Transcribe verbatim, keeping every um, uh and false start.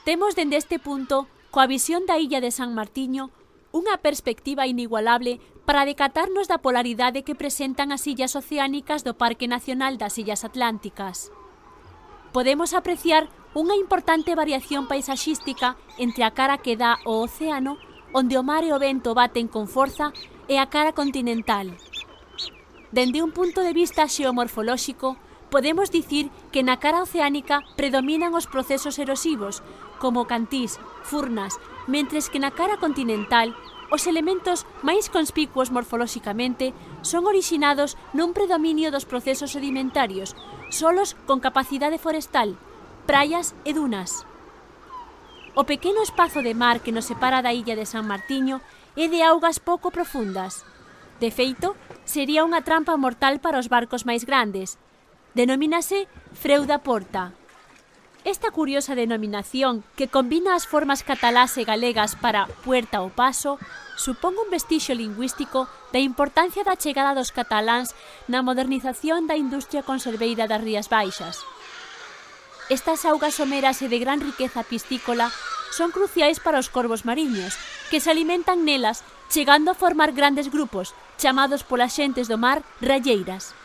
Temos dende este punto, coa visión da illa de San Martiño, unha perspectiva inigualable para decatarnos da polaridade que presentan as illas oceánicas do Parque Nacional das Illas Atlánticas. Podemos apreciar unha importante variación paisaxística entre a cara que dá ao océano, onde o mar e o vento baten con forza, e a cara continental. Dende un punto de vista xeomorfolóxico, podemos dicir que na cara oceánica predominan os procesos erosivos, como cantís, furnas, mentres que na cara continental, os elementos máis conspicuos morfolóxicamente son orixinados nun predominio dos procesos sedimentarios, solos con capacidade forestal, praias e dunas. O pequeno espazo de mar que nos separa da illa de San Martiño é de augas pouco profundas. De feito, sería unha trampa mortal para os barcos máis grandes. Denomínase Freu da Porta. Esta curiosa denominación, que combina as formas catalás e galegas para Puerta ou Paso, supón un vestixio lingüístico da importancia da chegada dos cataláns na modernización da industria conserveira das Rías Baixas. Estas augas someras e de gran riqueza piscícola son cruciais para os corvos mariños, que se alimentan nelas, chegando a formar grandes grupos, chamados polas xentes do mar ralleiras.